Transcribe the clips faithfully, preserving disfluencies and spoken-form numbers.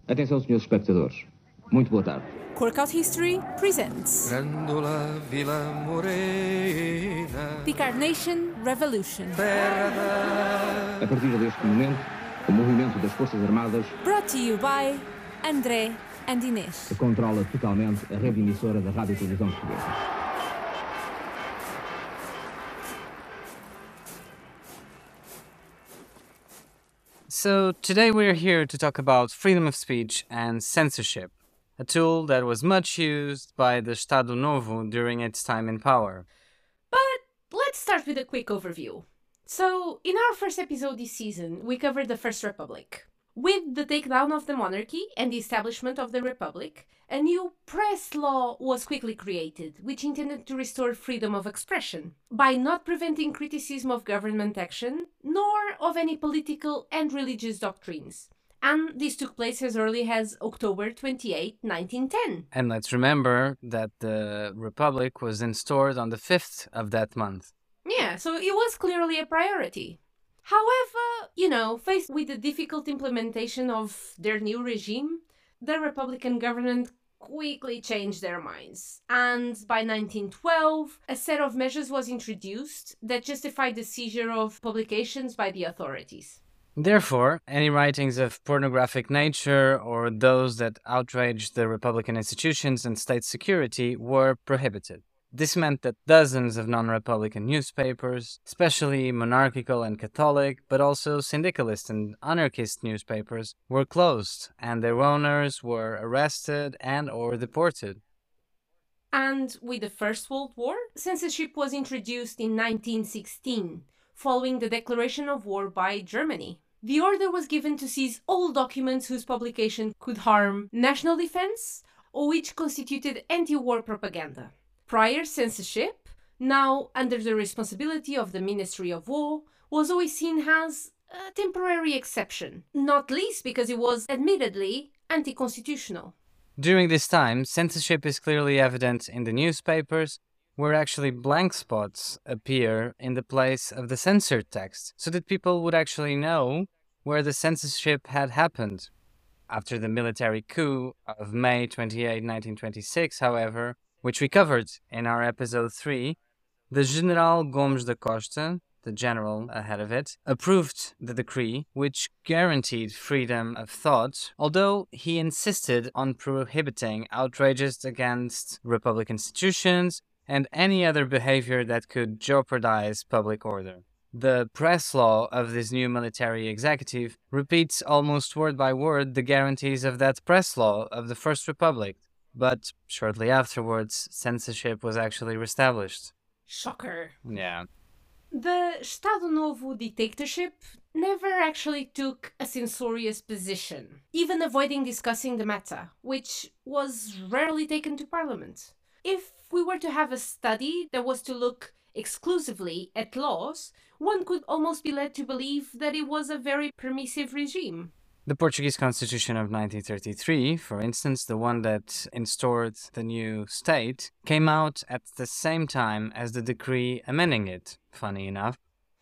Atenção, senhores espectadores. Muito boa tarde. Corkout History presents Grândola Vila Morena, Picard Nation Revolution. terra da... A partir deste momento, o movimento das Forças Armadas Brought to you by André and Inês. controla totalmente a rede emissora da Rádio e Televisão Portuguesa. So today we're here to talk about freedom of speech and censorship, a tool that was much used by the Estado Novo during its time in power. But let's start with a quick overview. So, in our first episode this season, we covered the First Republic. With the takedown of the monarchy and the establishment of the Republic, a new press law was quickly created, which intended to restore freedom of expression by not preventing criticism of government action, nor of any political and religious doctrines. And this took place as early as October twenty-eighth, nineteen ten. And let's remember that the Republic was instaured on the fifth of that month. Yeah, so it was clearly a priority. However, you know, faced with the difficult implementation of their new regime, the Republican government quickly changed their minds. And by nineteen twelve, a set of measures was introduced that justified the seizure of publications by the authorities. Therefore, any writings of pornographic nature or those that outraged the Republican institutions and state security were prohibited. This meant that dozens of non-Republican newspapers, especially monarchical and Catholic, but also syndicalist and anarchist newspapers, were closed, and their owners were arrested and or deported. And with the First World War, censorship was introduced in nineteen sixteen, following the declaration of war by Germany. The order was given to seize all documents whose publication could harm national defense or which constituted anti-war propaganda. Prior censorship, now under the responsibility of the Ministry of War, was always seen as a temporary exception, not least because it was admittedly anti-constitutional. During this time, censorship is clearly evident in the newspapers, where actually blank spots appear in the place of the censored text, so that people would actually know where the censorship had happened. After the military coup of May twenty-eighth, nineteen twenty-six, however, which we covered in our episode three, the General Gomes da Costa, the general ahead of it, approved the decree which guaranteed freedom of thought, although he insisted on prohibiting outrages against Republic institutions and any other behavior that could jeopardize public order. The press law of this new military executive repeats almost word by word the guarantees of that press law of the First Republic. But shortly afterwards, censorship was actually reestablished. Shocker. Yeah. The Estado Novo dictatorship never actually took a censorious position, even avoiding discussing the matter, which was rarely taken to Parliament. If we were to have a study that was to look exclusively at laws, one could almost be led to believe that it was a very permissive regime. The Portuguese Constitution of nineteen thirty-three, for instance, the one that instaured the new state, came out at the same time as the decree amending it, funny enough.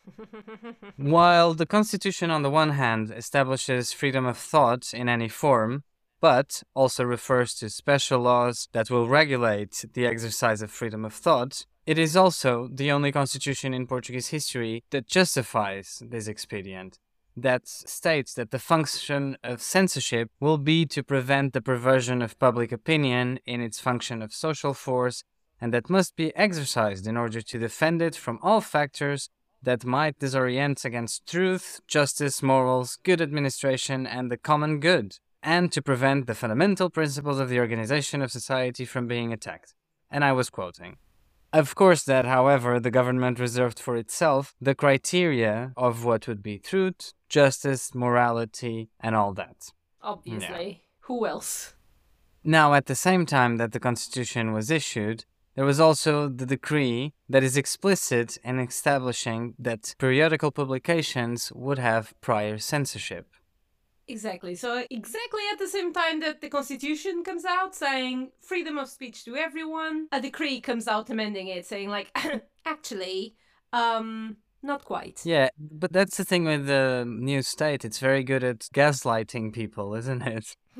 While the Constitution on the one hand establishes freedom of thought in any form, but also refers to special laws that will regulate the exercise of freedom of thought, it is also the only constitution in Portuguese history that justifies this expedient, that states that the function of censorship will be to prevent the perversion of public opinion in its function of social force, and that must be exercised in order to defend it from all factors that might disorient against truth, justice, morals, good administration, and the common good, and to prevent the fundamental principles of the organization of society from being attacked. And I was quoting. Of course that, however, the government reserved for itself the criteria of what would be truth, justice, morality, and all that. Obviously. Yeah. Who else? Now, at the same time that the Constitution was issued, there was also the decree that is explicit in establishing that periodical publications would have prior censorship. Exactly. So exactly at the same time that the Constitution comes out saying freedom of speech to everyone, a decree comes out amending it saying like, actually, um, not quite. Yeah, but that's the thing with the new state. It's very good at gaslighting people, isn't it?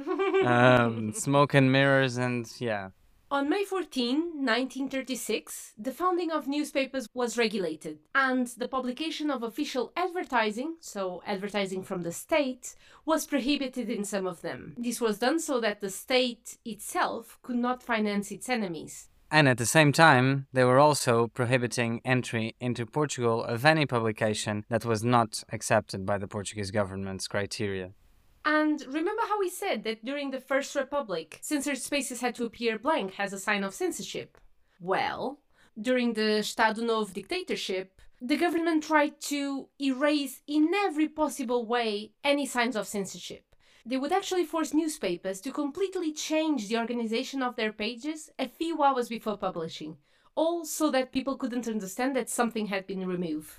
um, smoke and mirrors, and yeah. On May fourteenth, nineteen thirty-six, the founding of newspapers was regulated, and the publication of official advertising, so advertising from the state, was prohibited in some of them. This was done so that the state itself could not finance its enemies. And at the same time, they were also prohibiting entry into Portugal of any publication that was not accepted by the Portuguese government's criteria. And remember how we said that during the First Republic, censored spaces had to appear blank as a sign of censorship? Well, during the Estado Novo dictatorship, the government tried to erase in every possible way any signs of censorship. They would actually force newspapers to completely change the organization of their pages a few hours before publishing, all so that people couldn't understand that something had been removed.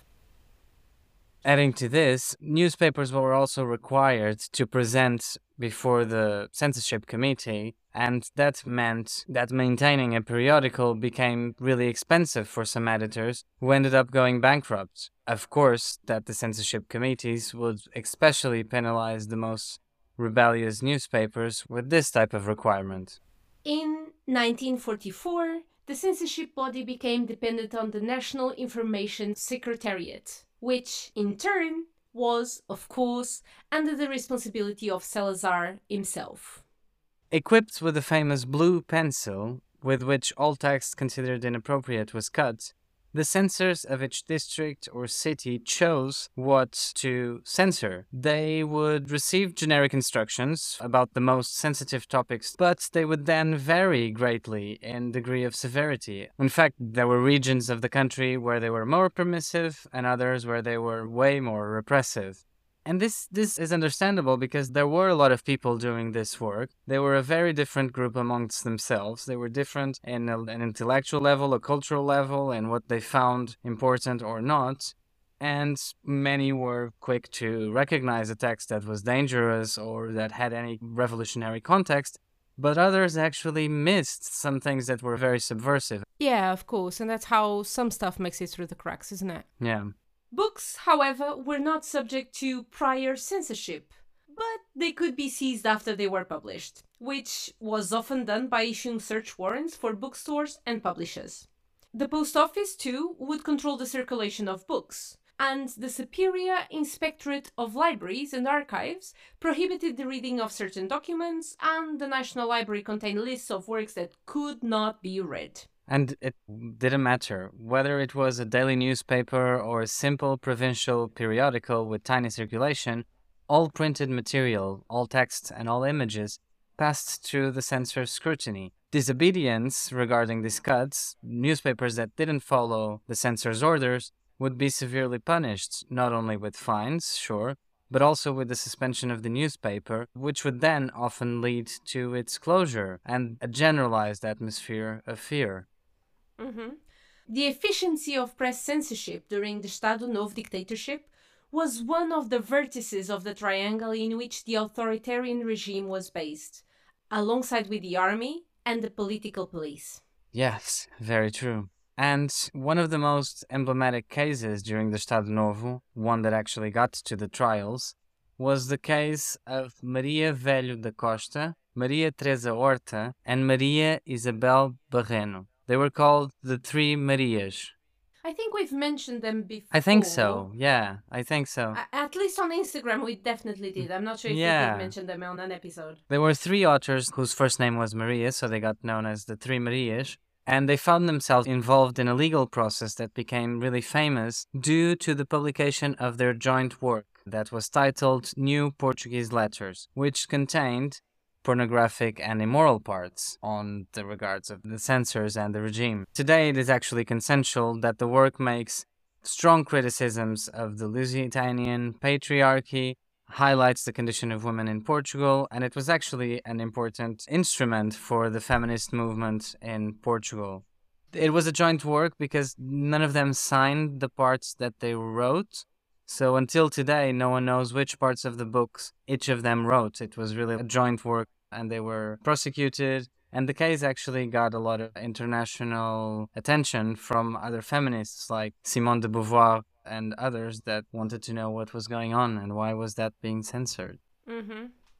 Adding to this, newspapers were also required to present before the censorship committee, and that meant that maintaining a periodical became really expensive for some editors who ended up going bankrupt. Of course, that the censorship committees would especially penalize the most rebellious newspapers with this type of requirement. In nineteen forty-four, the censorship body became dependent on the National Information Secretariat, which, in turn, was, of course, under the responsibility of Salazar himself. Equipped with the famous blue pencil, with which all text considered inappropriate was cut, the censors of each district or city chose what to censor. They would receive generic instructions about the most sensitive topics, but they would then vary greatly in degree of severity. In fact, there were regions of the country where they were more permissive and others where they were way more repressive. And this, this is understandable because there were a lot of people doing this work. They were a very different group amongst themselves. They were different in a, an intellectual level, a cultural level, and what they found important or not. And many were quick to recognize a text that was dangerous or that had any revolutionary context, but others actually missed some things that were very subversive. Yeah, of course, and that's how some stuff makes it through the cracks, isn't it? Yeah. Books, however, were not subject to prior censorship, but they could be seized after they were published, which was often done by issuing search warrants for bookstores and publishers. The post office, too, would control the circulation of books, and the Superior Inspectorate of Libraries and Archives prohibited the reading of certain documents, and the National Library contained lists of works that could not be read. And it didn't matter whether it was a daily newspaper or a simple provincial periodical with tiny circulation, all printed material, all text and all images passed through the censor's scrutiny. Disobedience regarding these cuts, newspapers that didn't follow the censor's orders, would be severely punished, not only with fines, sure, but also with the suspension of the newspaper, which would then often lead to its closure and a generalized atmosphere of fear. Mm-hmm. The efficiency of press censorship during the Estado Novo dictatorship was one of the vertices of the triangle in which the authoritarian regime was based, alongside with the army and the political police. Yes, very true. And one of the most emblematic cases during the Estado Novo, one that actually got to the trials, was the case of Maria Velho da Costa, Maria Teresa Horta, and Maria Isabel Barreno. They were called the Three Marias. I think we've mentioned them before. I think so, yeah, I think so. A- at least on Instagram we definitely did. I'm not sure if Yeah. we did mention them on an episode. There were three authors whose first name was Maria, so they got known as the Three Marias. And they found themselves involved in a legal process that became really famous due to the publication of their joint work that was titled New Portuguese Letters, which contained pornographic and immoral parts on the regards of the censors and the regime. Today it is actually consensual that the work makes strong criticisms of the Lusitanian patriarchy, highlights the condition of women in Portugal, and it was actually an important instrument for the feminist movement in Portugal. It was a joint work because none of them signed the parts that they wrote, so until today no one knows which parts of the books each of them wrote. It was really a joint work and they were prosecuted, and the case actually got a lot of international attention from other feminists like Simone de Beauvoir and others that wanted to know what was going on and why was that being censored. Mm-hmm.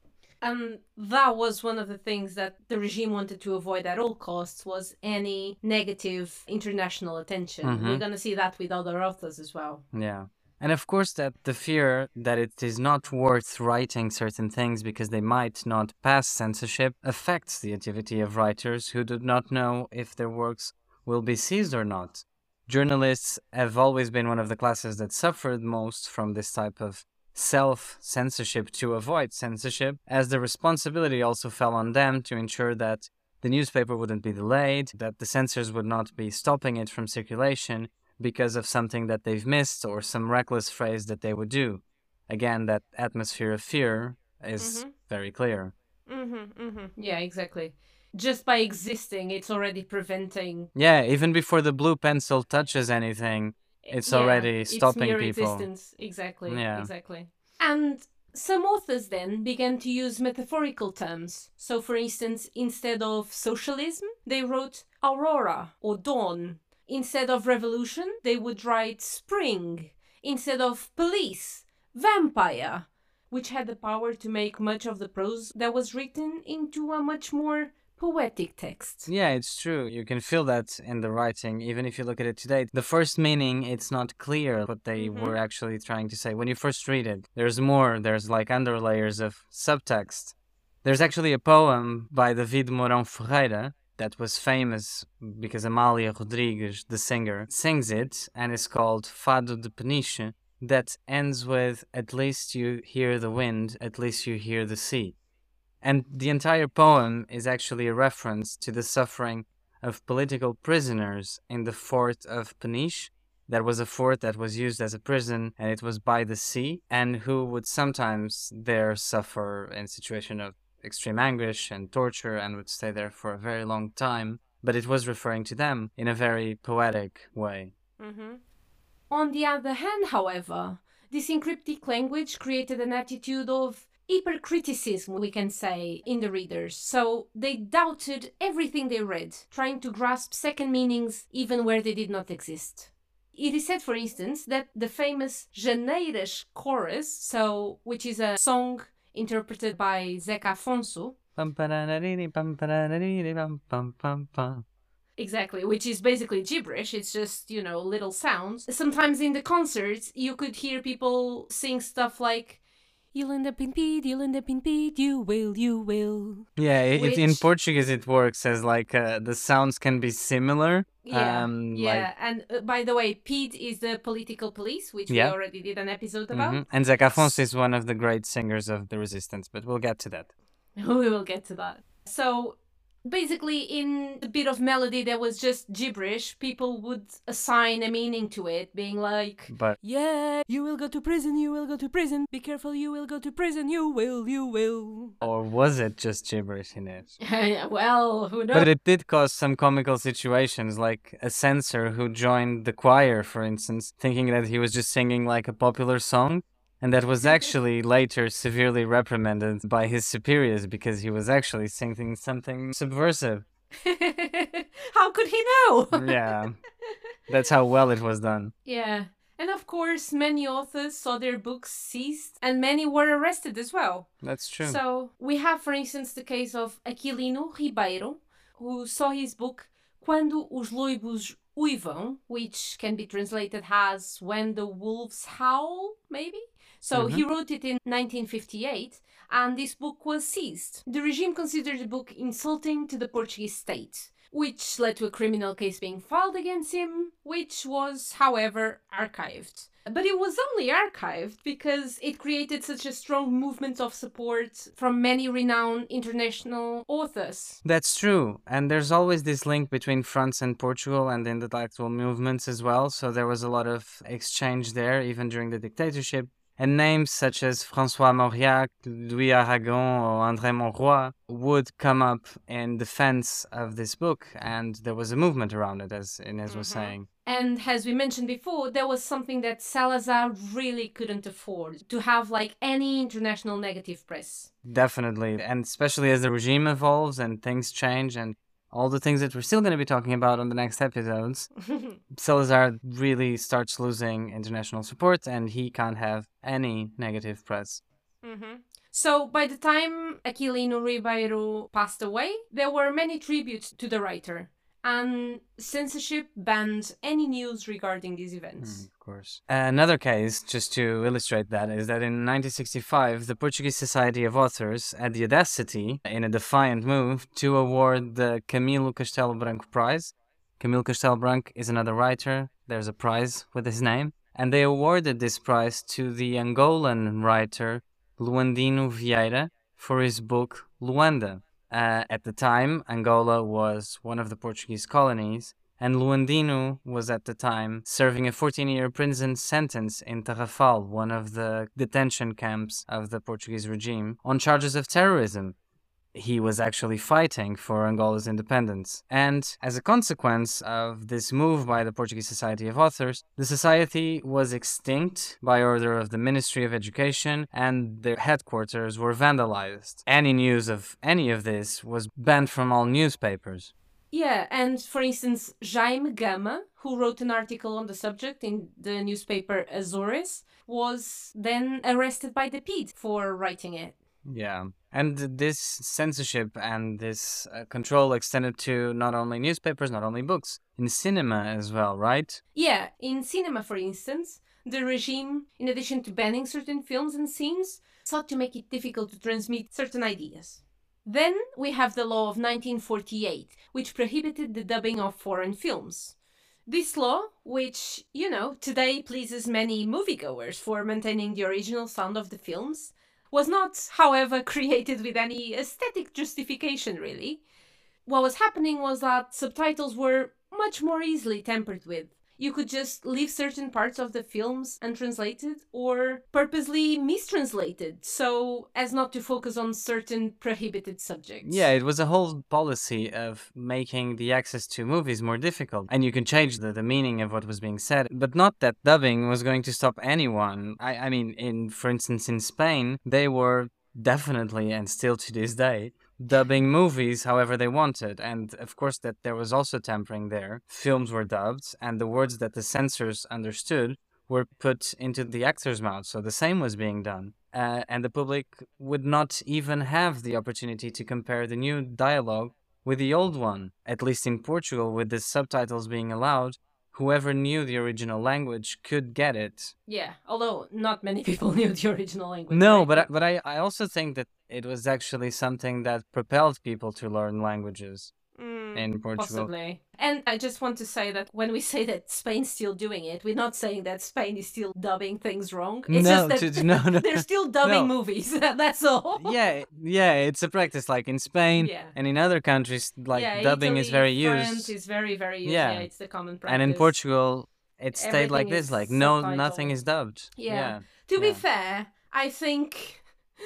And that was one of the things that the regime wanted to avoid at all costs, was any negative international attention. Mhm. We're going to see that with other authors as well. Yeah. And of course, that the fear that it is not worth writing certain things because they might not pass censorship affects the activity of writers who do not know if their works will be seized or not. Journalists have always been one of the classes that suffered most from this type of self-censorship to avoid censorship, as the responsibility also fell on them to ensure that the newspaper wouldn't be delayed, that the censors would not be stopping it from circulation because of something that they've missed or some reckless phrase that they would do. Again, that atmosphere of fear is Mhm. very clear. Mm-hmm, mm-hmm. Yeah, exactly. Just by existing, it's already preventing. Yeah, even before the blue pencil touches anything, it's Yeah, already its stopping mere people. existence. Exactly. Yeah. Exactly. And some authors then began to use metaphorical terms. So, for instance, instead of socialism, they wrote aurora or dawn. Instead of revolution, they would write spring. Instead of police, vampire, which had the power to make much of the prose that was written into a much more poetic text. Yeah, it's true. You can feel that in the writing, even if you look at it today. The first meaning, it's not clear what they Mhm. were actually trying to say. When you first read it, there's more, there's like underlayers of subtext. There's actually a poem by David Mourão Ferreira that was famous because Amália Rodrigues, the singer, sings it, and it's called Fado de Peniche, that ends with, "At least you hear the wind, at least you hear the sea." And the entire poem is actually a reference to the suffering of political prisoners in the fort of Peniche. That was a fort that was used as a prison, and it was by the sea, and who would sometimes there suffer in a situation of extreme anguish and torture and would stay there for a very long time. But it was referring to them in a very poetic way. Mm-hmm. On the other hand, however, this encryptic language created an attitude of hypercriticism, we can say, in the readers. So they doubted everything they read, trying to grasp second meanings even where they did not exist. It is said, for instance, that the famous Janeiras chorus, so which is a song interpreted by Zeca Afonso, Pam, parariri, pam, parariri, pam, pam, pam, pam. exactly, which is basically gibberish. It's just, you know, little sounds. Sometimes in the concerts, you could hear people sing stuff like, "You'll end up in Pete, you'll end up in Pete, you will, you will." Yeah, it, it- in Which- Portuguese it works as like uh, the sounds can be similar. Yeah, um, yeah. And uh, by the way, Pete is the political police, which Yeah. we already did an episode Like, about. mhm. And Zeca Afonso is one of the great singers of the resistance, but we'll get to that. We will get to that. So basically, in the bit of melody that was just gibberish, people would assign a meaning to it, being like, But "Yeah, you will go to prison, you will go to prison, be careful, you will go to prison, you will, you will." or was it just gibberish in it? Well, who knows? But it did cause some comical situations, like a censor who joined the choir, for instance, thinking that he was just singing like a popular song, and that was actually later severely reprimanded by his superiors because he was actually singing something subversive. How could he know? Yeah, that's how well it was done. Yeah. And of course, many authors saw their books seized, and many were arrested as well. That's true. So we have, for instance, the case of Aquilino Ribeiro, who saw his book Quando os Loibos Uivam, which can be translated as When the Wolves Howl, maybe? So he wrote it in nineteen fifty-eight, and this book was seized. The regime considered the book insulting to the Portuguese state, which led to a criminal case being filed against him, which was, however, archived. But it was only archived because it created such a strong movement of support from many renowned international authors. That's true. And there's always this link between France and Portugal and the intellectual movements as well. So there was a lot of exchange there, even during the dictatorship. And names such as François Mauriac, Louis Aragon, or André Monroy would come up in defense of this book. And there was a movement around it, as Inez was saying. And as we mentioned before, there was something that Salazar really couldn't afford, to have like any international negative press. Definitely. And especially as the regime evolves and things change and all the things that we're still going to be talking about on the next episodes, Salazar really starts losing international support and he can't have any negative press. Mm-hmm. So by the time Aquilino Ribeiro passed away, there were many tributes to the writer, and censorship banned any news regarding these events. Mm, of course. Another case, just to illustrate that, is that in nineteen sixty-five, the Portuguese Society of Authors had the audacity, in a defiant move, to award the Camilo Castelo Branco Prize. Camilo Castelo Branco is another writer. There's a prize with his name. And they awarded this prize to the Angolan writer Luandino Vieira for his book Luanda. Uh, at the time, Angola was one of the Portuguese colonies, and Luandino was at the time serving a fourteen-year prison sentence in Tarrafal, one of the detention camps of the Portuguese regime, on charges of terrorism. He was actually fighting for Angola's independence. And as a consequence of this move by the Portuguese Society of Authors, the society was extinct by order of the Ministry of Education, and their headquarters were vandalized. Any news of any of this was banned from all newspapers. Yeah, and for instance, Jaime Gama, who wrote an article on the subject in the newspaper Azores, was then arrested by the P I D for writing it. Yeah, and this censorship and this uh, control extended to not only newspapers, not only books, in cinema as well, right? Yeah, in cinema, for instance, the regime, in addition to banning certain films and scenes, sought to make it difficult to transmit certain ideas. Then we have the law of nineteen forty-eight, which prohibited the dubbing of foreign films. This law, which, you know, today pleases many moviegoers for maintaining the original sound of the films, was not, however, created with any aesthetic justification, really. What was happening was that subtitles were much more easily tampered with. You could just leave certain parts of the films untranslated or purposely mistranslated, so as not to focus on certain prohibited subjects. Yeah, it was a whole policy of making the access to movies more difficult. And you can change the, the meaning of what was being said, but not that dubbing was going to stop anyone. I, I mean, in for instance, in Spain, they were definitely, and still to this day, dubbing movies however they wanted, and of course that there was also tampering there. Films were dubbed, and the words that the censors understood were put into the actors' mouths, so the same was being done. Uh, and the public would not even have the opportunity to compare the new dialogue with the old one. At least in Portugal, with the subtitles being allowed, whoever knew the original language could get it. Yeah, although not many people knew the original language. No, right? but I, but I, I also think that it was actually something that propelled people to learn languages Mm, in Portugal. Possibly. And I just want to say that when we say that Spain's still doing it, we're not saying that Spain is still dubbing things wrong. It's No, just that to- no, no. they're still dubbing No. movies. That's all. Yeah, yeah, it's a practice like in Spain Yeah. and in other countries, like yeah, dubbing Italy, is very France used. is very, very used. Yeah. Yeah, it's the common practice. And in Portugal, it stayed like Everything this, is like no, subtitled. nothing is dubbed. Yeah. To be yeah. fair, I think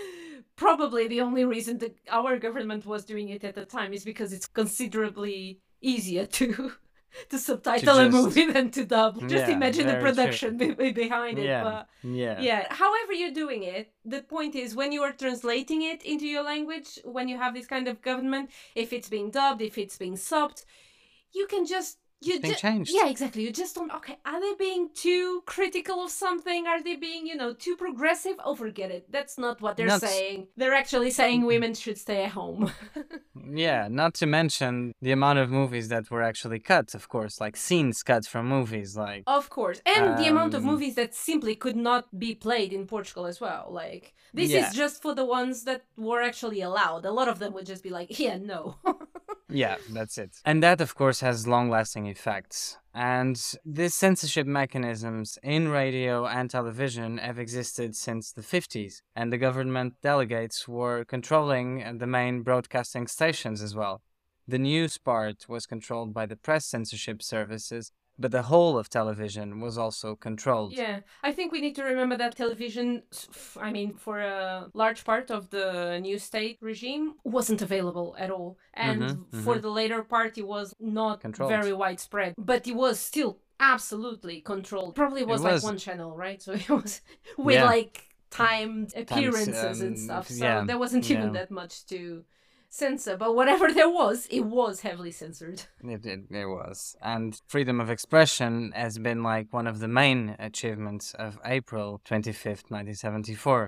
probably the only reason that our government was doing it at the time is because it's considerably easier to to subtitle a just- movie than to dub. Just Yeah, imagine the very true. production be- be- behind it. Yeah, But yeah, yeah, however you're doing it, the point is when you are translating it into your language, when you have this kind of government, if it's being dubbed, if it's being subbed, you can just you being ju- changed. Yeah, exactly. You just don't. Okay, are they being too critical of something? Are they being, you know, too progressive? Oh, forget it. That's not what they're Not s- saying. They're actually saying women should stay at home. Yeah, not to mention the amount of movies that were actually cut, of course, like scenes cut from movies, like Of course. And the amount of Um, movies that simply could not be played in Portugal as well. Like, this Yeah. is just for the ones that were actually allowed. A lot of them would just be like, yeah, no. yeah, that's it. And that, of course, has long-lasting effects. And these censorship mechanisms in radio and television have existed since the fifties, and the government delegates were controlling uh, the main broadcasting stations as well. The news part was controlled by the press censorship services, but the whole of television was also controlled. Yeah, I think we need to remember that television, f- I mean, for a large part of the new state regime, wasn't available at all. And Mhm, for mhm. the later part, it was not Controlled. very widespread, but it was still absolutely controlled. Probably was, was. like one channel, right? So it was with Yeah. like timed appearances and um, stuff. So yeah, there wasn't even yeah. that much to censor. But whatever there was, it was heavily censored. It, it, it was. And freedom of expression has been like one of the main achievements of April twenty-fifth, nineteen seventy-four.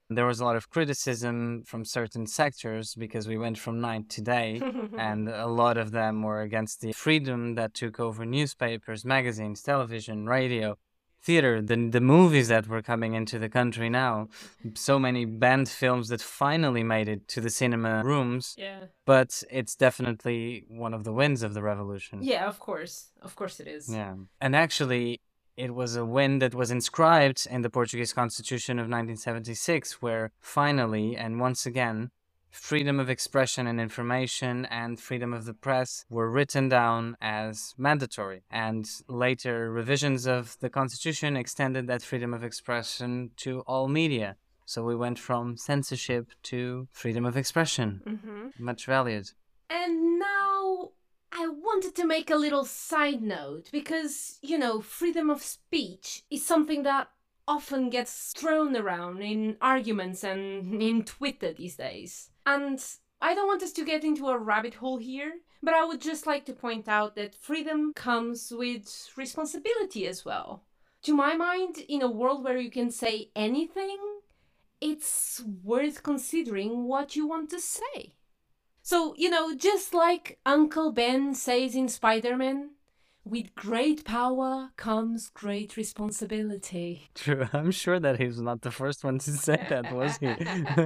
There was a lot of criticism from certain sectors because we went from night to day, and a lot of them were against the freedom that took over newspapers, magazines, television, radio, theater, the, the movies that were coming into the country now. So many banned films that finally made it to the cinema rooms. Yeah. But it's definitely one of the wins of the revolution. Yeah, of course. Of course it is. Yeah. And actually, it was a win that was inscribed in the Portuguese Constitution of nineteen seventy-six, where finally, and once again, freedom of expression and information and freedom of the press were written down as mandatory. And later revisions of the Constitution extended that freedom of expression to all media. So we went from censorship to freedom of expression. Mm-hmm. Much valued. And now I wanted to make a little side note because, you know, freedom of speech is something that often gets thrown around in arguments and in Twitter these days. And I don't want us to get into a rabbit hole here, but I would just like to point out that freedom comes with responsibility as well. To my mind, in a world where you can say anything, it's worth considering what you want to say. So, you know, just like Uncle Ben says in Spider-Man, with great power comes great responsibility. True. I'm sure that he was not the first one to say that, was he?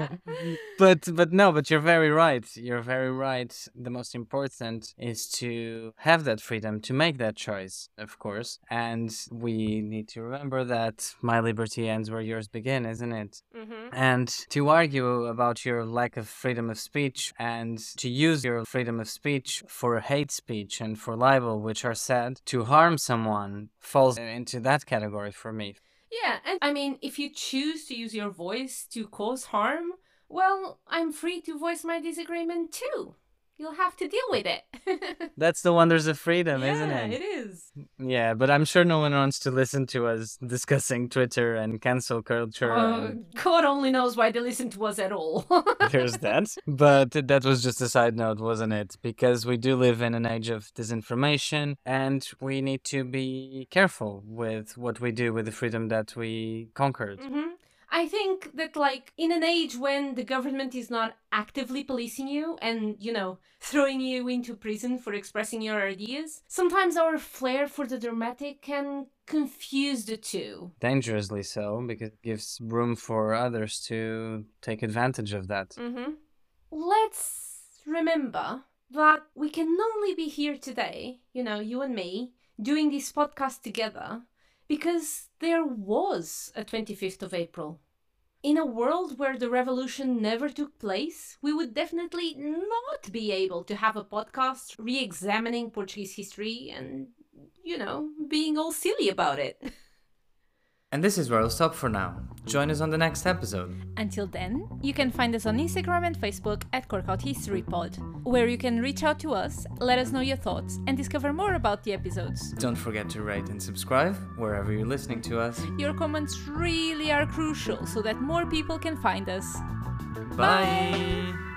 but but no, but you're very right. You're very right. The most important is to have that freedom to make that choice, of course. And we need to remember that my liberty ends where yours begin, isn't it? Mm-hmm. And to argue about your lack of freedom of speech and to use your freedom of speech for hate speech and for libel, which are said to harm someone, falls into that category for me. Yeah, and I mean, if you choose to use your voice to cause harm, well, I'm free to voice my disagreement too. You'll have to deal with it. That's the wonders of freedom, yeah, isn't it? it is. Yeah, but I'm sure no one wants to listen to us discussing Twitter and cancel culture. Uh, and God only knows why they listen to us at all. there's that. But that was just a side note, wasn't it? Because we do live in an age of disinformation and we need to be careful with what we do with the freedom that we conquered. Mm-hmm. I think that, like, in an age when the government is not actively policing you and, you know, throwing you into prison for expressing your ideas, sometimes our flair for the dramatic can confuse the two. Dangerously so, because it gives room for others to take advantage of that. Mm-hmm. Let's remember that we can only be here today, you know, you and me, doing this podcast together, because there was a twenty-fifth of April. In a world where the revolution never took place, we would definitely not be able to have a podcast re-examining Portuguese history and, you know, being all silly about it. And this is where I'll stop for now. Join us on the next episode. Until then, you can find us on Instagram and Facebook at Corkout History Pod, where you can reach out to us, let us know your thoughts, and discover more about the episodes. Don't forget to rate and subscribe wherever you're listening to us. Your comments really are crucial so that more people can find us. Bye!